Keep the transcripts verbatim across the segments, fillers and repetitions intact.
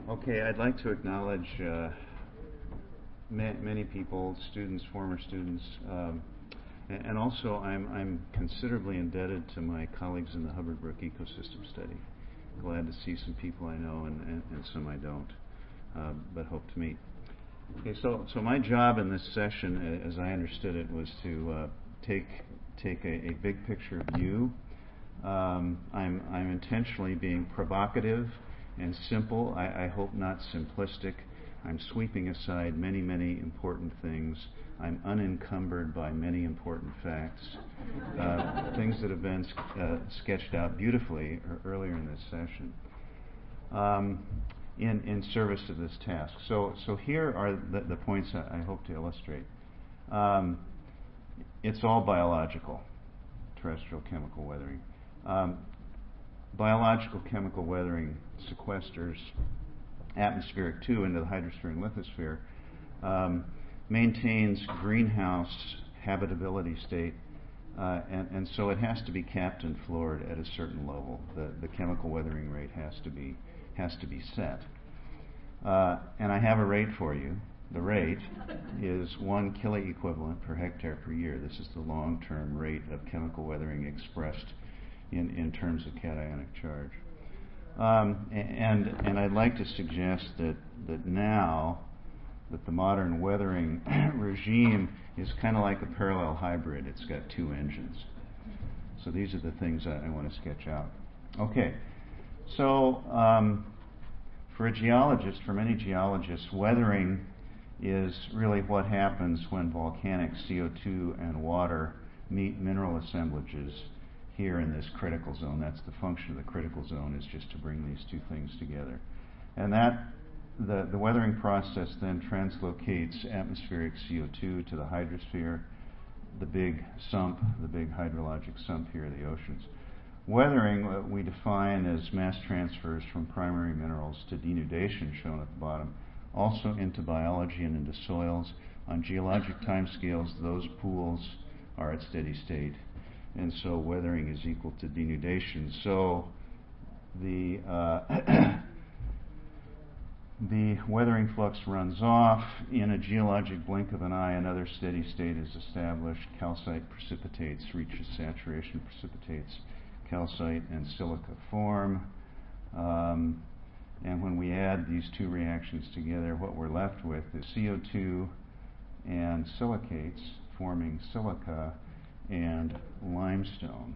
Okay, I'd like to acknowledge uh, ma- many people, students, former students, um, and, and also I'm, I'm considerably indebted to my colleagues in the Hubbard Brook Ecosystem Study. Glad to see some people I know and, and, and some I don't, uh, but hope to meet. Okay, so, so my job in this session, as I understood it, was to uh, take take a, a big picture view. Um, I'm, I'm intentionally being provocative and simple. I, I hope not simplistic. I'm sweeping aside many, many important things. I'm unencumbered by many important facts, uh, things that have been uh, sketched out beautifully earlier in this session, um, in, in service of this task. So, so here are the, the points I, I hope to illustrate. Um, it's all biological, terrestrial chemical weathering. Um, biological chemical weathering sequesters atmospheric two into the hydrosphere and lithosphere, um, maintains greenhouse habitability state, uh, and, and so it has to be capped and floored at a certain level. The, the chemical weathering rate has to be has to be set. Uh, and I have a rate for you. The rate is one kiliequivalent per hectare per year. This is the long-term rate of chemical weathering expressed in, in terms of cationic charge. Um, and, and I'd like to suggest that, that now that the modern weathering regime is kind of like a parallel hybrid. It's got two engines. So these are the things I, I want to sketch out. Okay, so um, for a geologist, for many geologists, weathering is really what happens when volcanic C O two and water meet mineral assemblages here in this critical zone. That's the function of the critical zone, is just to bring these two things together. And that the, the weathering process then translocates atmospheric C O two to the hydrosphere, the big sump, the big hydrologic sump here, the oceans. Weathering, what we define as mass transfers from primary minerals to denudation, shown at the bottom, also into biology and into soils. On geologic timescales, those pools are at steady state, and so weathering is equal to denudation. So the uh, the weathering flux runs off. In a geologic blink of an eye, another steady state is established. Calcite precipitates, reaches saturation, precipitates. Calcite and silica form. Um, and when we add these two reactions together, what we're left with is C O two and silicates forming silica and limestone.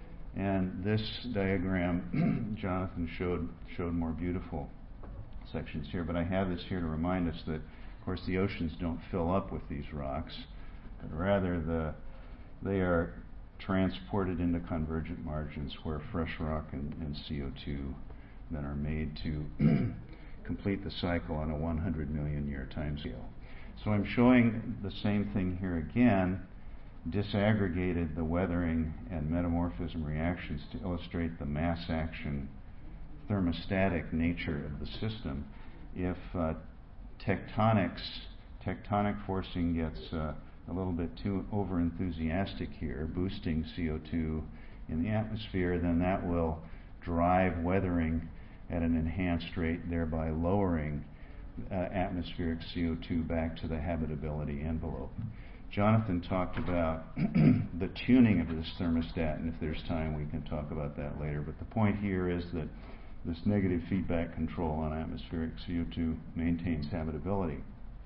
And this diagram Jonathan showed showed more beautiful sections here, but I have this here to remind us that, of course, the oceans don't fill up with these rocks, but rather the they are transported into convergent margins where fresh rock and, and C O two then are made to complete the cycle on a one hundred million year time scale. So I'm showing the same thing here again, disaggregated the weathering and metamorphism reactions to illustrate the mass action thermostatic nature of the system. If uh, tectonics, tectonic forcing gets uh, a little bit too over enthusiastic here, boosting C O two in the atmosphere, then that will drive weathering at an enhanced rate, thereby lowering uh, atmospheric C O two back to the habitability envelope. Jonathan talked about the tuning of this thermostat, and if there's time we can talk about that later. But the point here is that this negative feedback control on atmospheric C O two maintains habitability.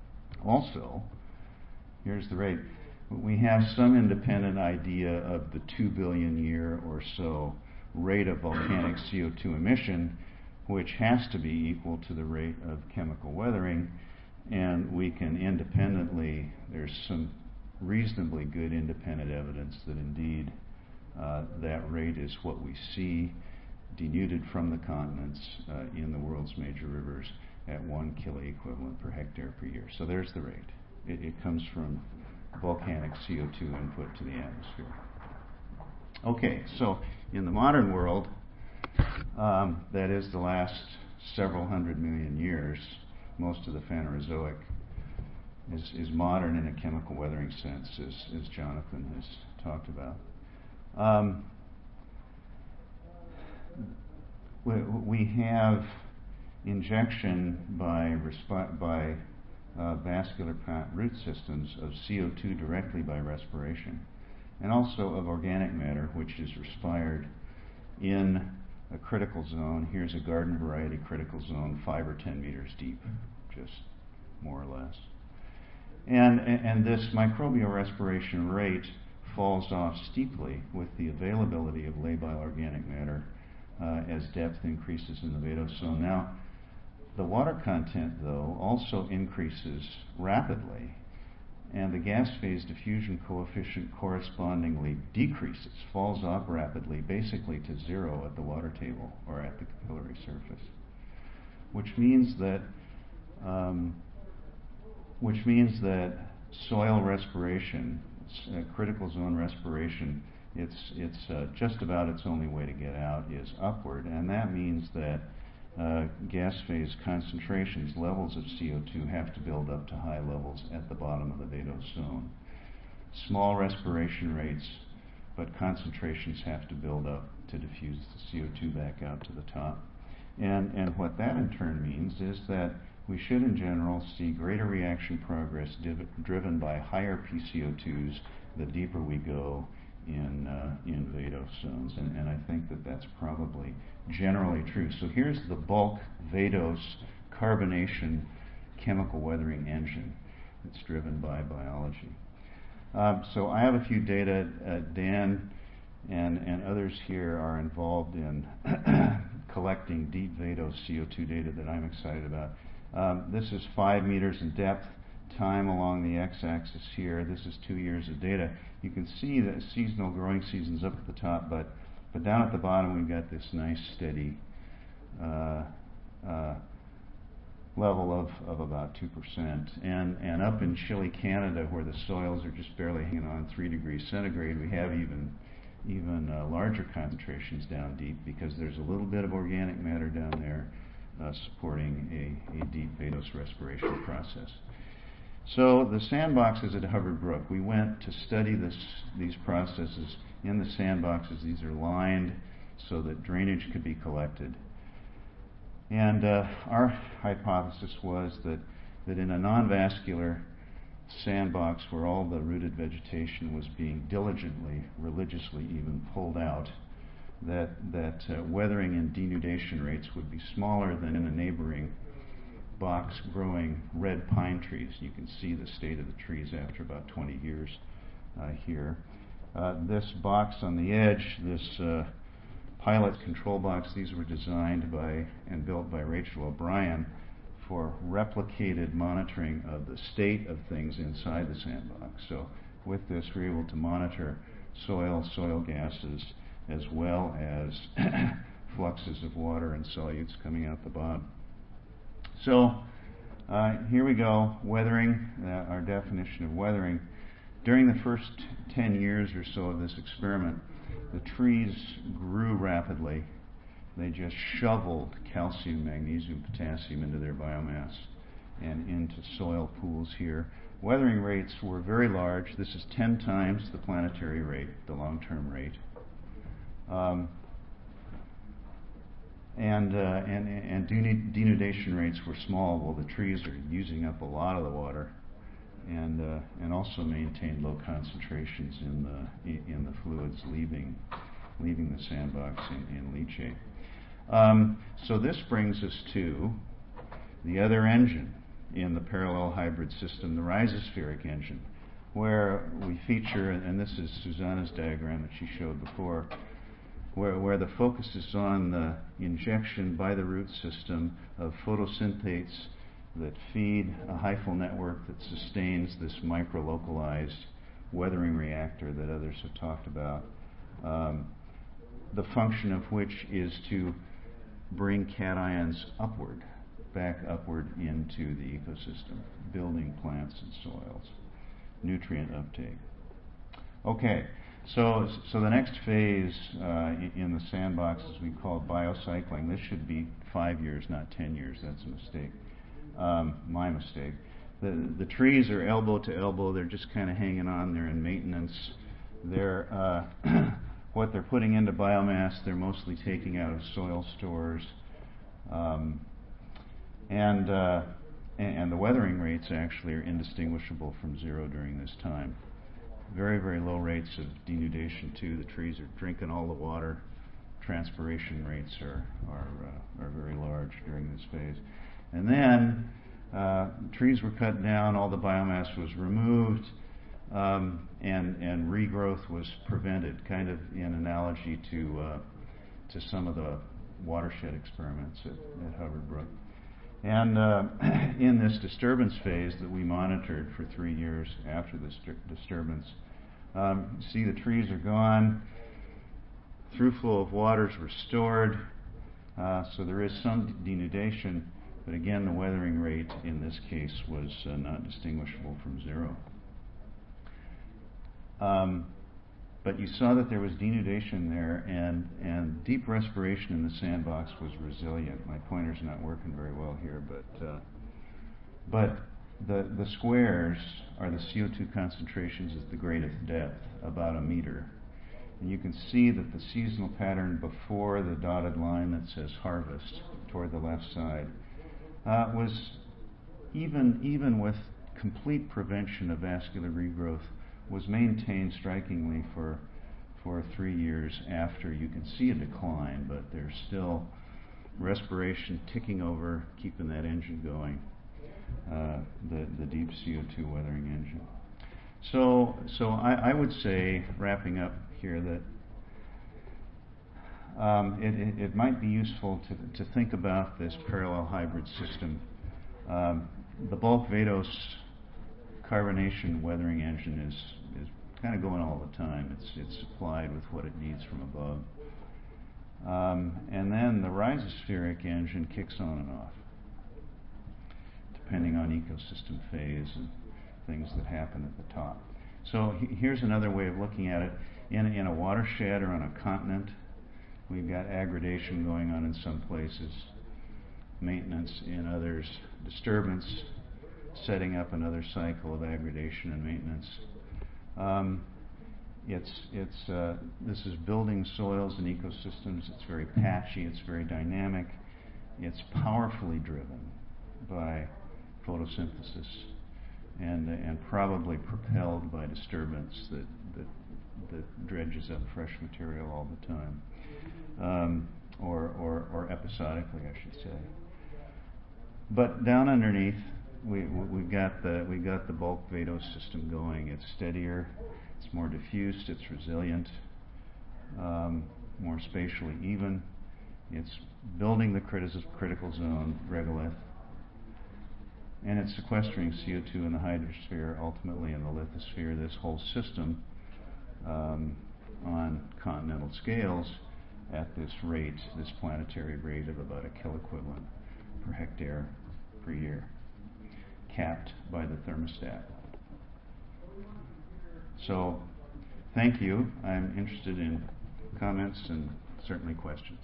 Also, here's the rate. We have some independent idea of the two billion year or so rate of volcanic C O two emission, which has to be equal to the rate of chemical weathering, and we can independently, there's some reasonably good independent evidence that indeed uh, that rate is what we see denuded from the continents uh, in the world's major rivers at one kiliequivalent per hectare per year. So there's the rate. It, it comes from volcanic C O two input to the atmosphere. Okay, so in the modern world, um, that is the last several hundred million years, most of the Phanerozoic is, is modern in a chemical weathering sense, as, as Jonathan has talked about. Um, we, we have injection by, resp- by uh, vascular plant root systems of C O two directly by respiration, and also of organic matter, which is respired in a critical zone. Here's a garden variety critical zone, five or ten meters deep, just more or less. And, and this microbial respiration rate falls off steeply with the availability of labile organic matter uh, as depth increases in the vadose zone. Now, the water content, though, also increases rapidly, and the gas phase diffusion coefficient correspondingly decreases, falls off rapidly, basically to zero at the water table or at the capillary surface, which means that um, which means that soil respiration, uh, critical zone respiration, it's it's uh, just about its only way to get out is upward, and that means that uh, gas phase concentrations, levels of C O two, have to build up to high levels at the bottom of the vadose zone. Small respiration rates, but concentrations have to build up to diffuse the C O two back out to the top. And, and what that in turn means is that we should in general see greater reaction progress div- driven by higher P C O twos the deeper we go in uh, in vadose zones, and, and I think that that's probably generally true. So here's the bulk vadose carbonation chemical weathering engine that's driven by biology. Um, so I have a few data. Uh, Dan and, and others here are involved in collecting deep vadose C O two data that I'm excited about. Um, this is five meters in depth, time along the x-axis here. This is two years of data. You can see that seasonal growing seasons up at the top, but but down at the bottom we've got this nice steady uh, uh, level of, of about two percent. And, and up in chilly Canada, where the soils are just barely hanging on three degrees centigrade, we have even even uh, larger concentrations down deep, because there's a little bit of organic matter down there uh, supporting a, a deep vadose respiration process. So the sandboxes at Hubbard Brook, we went to study this, these processes in the sandboxes. These are lined so that drainage could be collected. And uh, our hypothesis was that, that in a non-vascular sandbox where all the rooted vegetation was being diligently, religiously even pulled out, that, that uh, weathering and denudation rates would be smaller than in a neighboring box growing red pine trees. You can see the state of the trees after about twenty years uh, here. Uh, this box on the edge, this uh, pilot control box, these were designed by and built by Rachel O'Brien for replicated monitoring of the state of things inside the sandbox. So with this, we're able to monitor soil, soil gases, as well as fluxes of water and solutes coming out the bottom. So uh, here we go, weathering, uh, our definition of weathering. During the first ten years or so of this experiment, the trees grew rapidly. They just shoveled calcium, magnesium, potassium into their biomass and into soil pools here. Weathering rates were very large. This is ten times the planetary rate, the long-term rate. Um, And, uh, and, and denudation rates were small. Well, the trees are using up a lot of the water, and, uh, and also maintained low concentrations in the, in the fluids leaving, leaving the sandbox in, in leachate. Um, so this brings us to the other engine in the parallel hybrid system, the rhizospheric engine, where we feature, and this is Susanna's diagram that she showed before, Where, where the focus is on the injection by the root system of photosynthates that feed a hyphal network that sustains this micro-localized weathering reactor that others have talked about, um, the function of which is to bring cations upward, back upward into the ecosystem, building plants and soils, nutrient uptake. Okay. So, so the next phase uh, in the sandbox is we call biocycling. This should be five years, not ten years. That's a mistake. Um, my mistake. The, the trees are elbow to elbow. They're just kind of hanging on. They're in maintenance. They're uh, what they're putting into biomass, they're mostly taking out of soil stores. Um, And, uh, and the weathering rates actually are indistinguishable from zero during this time. Very, very low rates of denudation too. The trees are drinking all the water. Transpiration rates are, are, uh, are very large during this phase. And then uh, trees were cut down, all the biomass was removed, um, and, and regrowth was prevented, kind of in analogy to, uh, to some of the watershed experiments at, at Hubbard Brook. And uh, in this disturbance phase that we monitored for three years after the disturbance, um, you see the trees are gone, through flow of water is restored, uh, so there is some denudation, but again the weathering rate in this case was uh, not distinguishable from zero. Um, But you saw that there was denudation there, and, and deep respiration in the sandbox was resilient. My pointer's not working very well here, but uh, but the the squares are the C O two concentrations at the greatest depth, about a meter. And you can see that the seasonal pattern before the dotted line that says harvest toward the left side uh, was even even with complete prevention of vascular regrowth, was maintained strikingly for for three years after. You can see a decline, but there's still respiration ticking over, keeping that engine going, uh, the, the deep C O two weathering engine. So, so I, I would say, wrapping up here, that um, it, it, it might be useful to, to think about this parallel hybrid system. Um, the bulk Vados carbonation weathering engine is, is kind of going all the time. It's, it's supplied with what it needs from above. Um, and then the rhizospheric engine kicks on and off, depending on ecosystem phase and things that happen at the top. So he, here's another way of looking at it. In, in a watershed or on a continent, we've got aggradation going on in some places, maintenance in others, disturbance, setting up another cycle of aggradation and maintenance. Um, it's, it's, uh, this is building soils and ecosystems. It's very patchy, it's very dynamic, it's powerfully driven by photosynthesis and, uh, and probably propelled by disturbance that, that, that dredges up fresh material all the time, um, or, or, or episodically, I should say. But down underneath, We, we've got the we got the bulk Vados system going. It's steadier, it's more diffused, it's resilient, um, more spatially even. It's building the critical zone, regolith, and it's sequestering C O two in the hydrosphere, ultimately in the lithosphere. This whole system um, on continental scales at this rate, this planetary rate of about a kiloequivalent per hectare per year, capped by the thermostat. So, thank you. I'm interested in comments and certainly questions.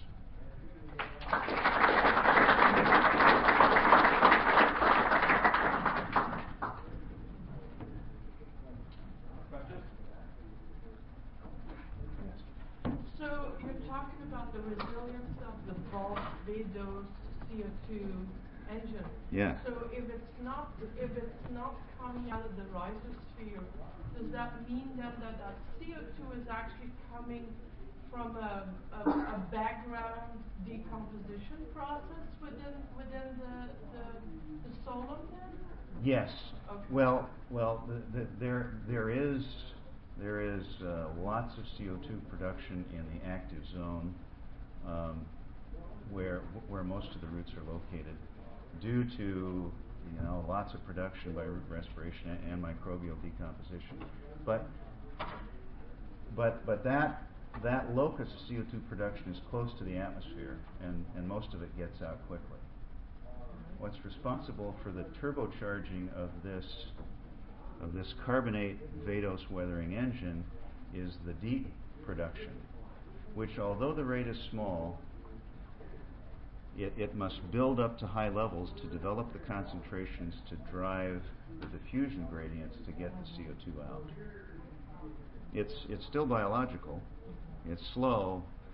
So, you're talking about the resilience of the bulk Vados C O two engine. Yeah. So if it's not if it's not coming out of the rhizosphere, does that mean then that that C O two is actually coming from a, a, a background decomposition process within within the the, the solum then? Yes. Okay. Well, well, the, the, there there is there is uh, lots of C O two production in the active zone, um, where where most of the roots are located, due to, you know, lots of production by root respiration and, and microbial decomposition. But but but that that locus of C O two production is close to the atmosphere, and, and most of it gets out quickly. What's responsible for the turbocharging of this of this carbonate Vados weathering engine is the deep production, which, although the rate is small, It, it must build up to high levels to develop the concentrations to drive the diffusion gradients to get the C O two out. It's, it's still biological, it's slow,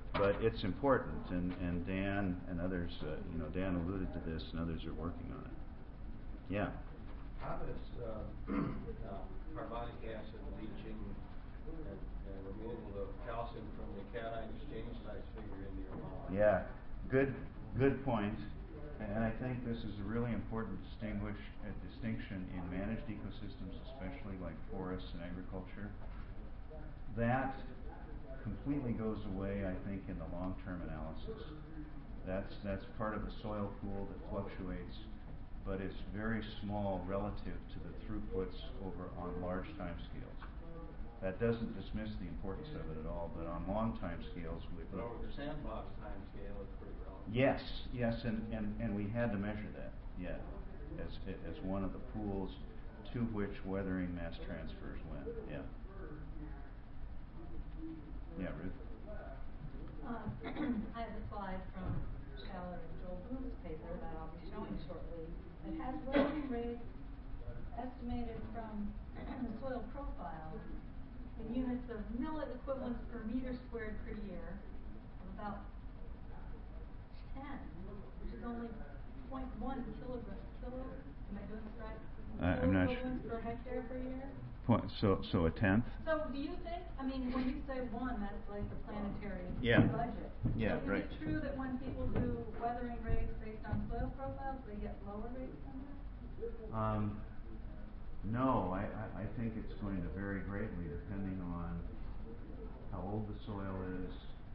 but it's important, and, and Dan and others, uh, you know, Dan alluded to this, and others are working on it. Yeah. How does uh, uh, carbonic acid leaching and, and removal of calcium from the cation exchange sites figure into your model? Yeah, good, good point. And I think this is a really important distinguish, uh, distinction in managed ecosystems, especially like forests and agriculture. That completely goes away, I think, in the long-term analysis. That's, that's part of the soil pool that fluctuates, but it's very small relative to the throughputs over on large time scales. That doesn't dismiss the importance of it at all, but on long time scales, we... But over the sandbox time scale, it's pretty relevant. Yes, yes, and, and, and we had to measure that, yeah, as, as one of the pools to which weathering mass transfers went, yeah. Yeah, Ruth? Um, I have a slide from Schaller and Joel Boone's paper that I'll be showing shortly. It has weathering rates estimated from the soil profile in units of millet equivalents per meter squared per year of about ten, which is only zero point one kilogram, kilo, am I doing this right? Uh, I'm not sure. Equivalents per hectare per year? Point, so, so a tenth? So do you think, I mean, when you say one, that's like the planetary Yeah. budget. Yeah, so right. Is it true that when people do weathering rates based on soil profiles, they get lower rates than that? Um, no, I, I, I think it's going to vary greatly depending on how old the soil is,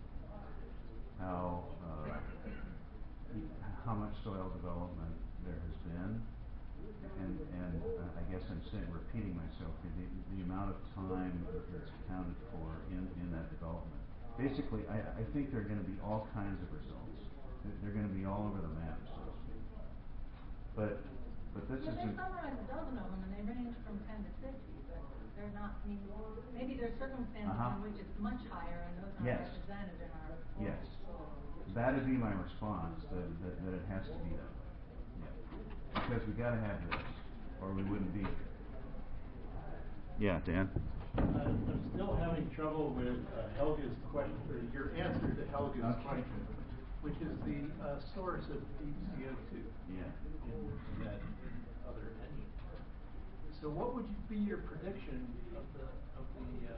how, uh, how much soil development there has been. And, and uh, I guess I'm saying, repeating myself, the, the amount of time that's accounted for in, in that development. Basically, I, I think there are going to be all kinds of results. They're, they're going to be all over the map, so to speak. But, but this yeah, is... they summarize a dozen of them, and they range from ten to fifty, but they're not, I mean, maybe there's circumstances Uh-huh. in which it's much higher, and those aren't Yes. represented in our Yes. soil. That'd be my response, that, that, that it has to be that way. Yeah. Because we got to have this, or we wouldn't be here. Yeah, Dan? Uh, I'm still having trouble with uh, Helga's question, or your answer to Helga's Okay. question, which is the uh, source of deep C O two Yeah. in that other engine. So, what would be your prediction of the of the? Uh,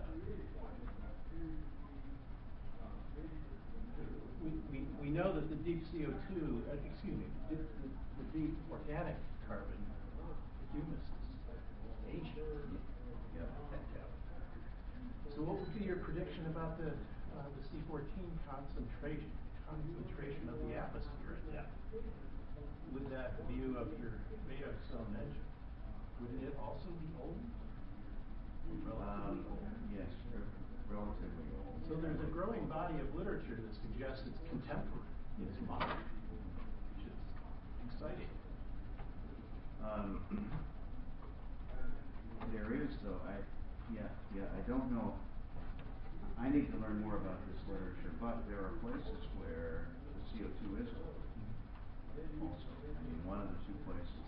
we, we we know that the deep C O two, uh, excuse me, the, the, the deep organic carbon, humus, is ancient. Yeah. So what would be your prediction about the uh, the C fourteen concentration concentration of the atmosphere at depth? With that view of your Vadostone engine, wouldn't it also be old? Um, yes, re- relatively old. So there's a growing body of literature that suggests it's contemporary, it's modern, which is exciting. Um, there is, though, I, yeah, yeah, I don't know. I need to learn more about this literature, but there are places where the C O two is old. Also, I mean, one of the two places